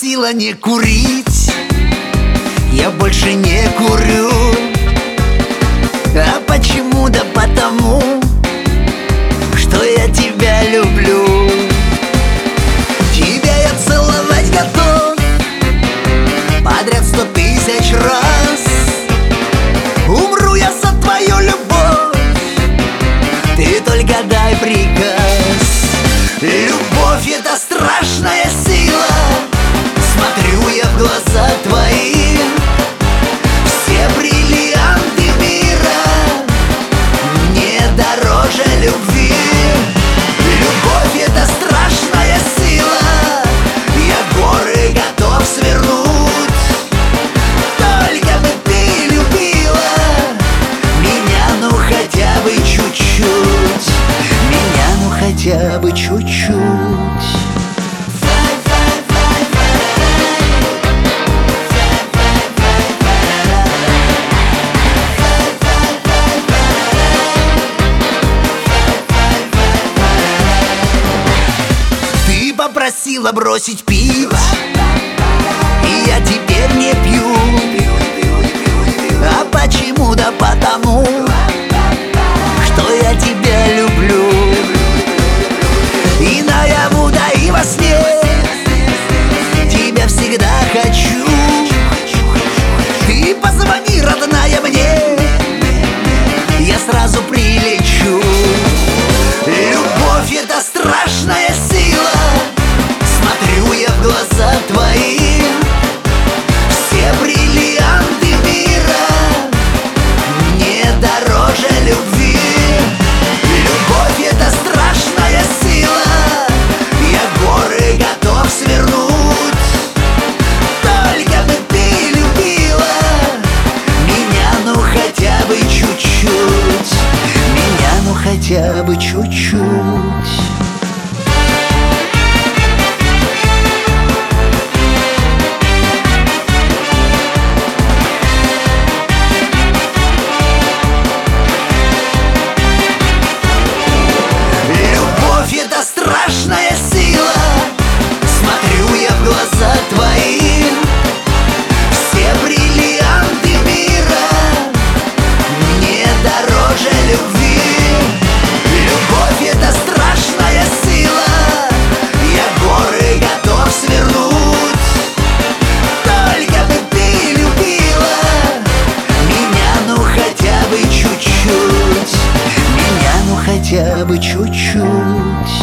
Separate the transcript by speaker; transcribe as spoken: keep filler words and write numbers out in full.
Speaker 1: попросила не курить, я больше не курю. А почему? Да потому, что я тебя люблю. Тебя я целовать готов подряд сто тысяч раз. Умру я за твою любовь, ты только дай приказ. Любовь — это страшная сила, смотрю я в глаза твои. Все бриллианты мира мне дороже любви. Любовь — это страшная сила, я горы готов свернуть. Только бы ты любила меня, ну хотя бы чуть-чуть. Меня, ну хотя бы чуть-чуть. Попросила бросить пить, и я теперь не пью. А почему? Да потому, что я тебя люблю. И наяву, да и во сне тебя всегда хочу. Ты позвони, родная, мне, я сразу прилечу. Любовь — это страшная сила, смотрю я в глаза твои. Все бриллианты мира мне дороже любви. Любовь — это страшная сила, я горы готов свернуть. Только бы ты любила меня, ну хотя бы чуть-чуть. Меня, ну хотя бы чуть-чуть. Страшная сила, смотрю я в глаза твои. Все бриллианты мира мне дороже любви. Любовь — это страшная сила, я горы готов свернуть. Только бы ты любила меня, ну хотя бы чуть-чуть. Меня, ну хотя бы чуть-чуть.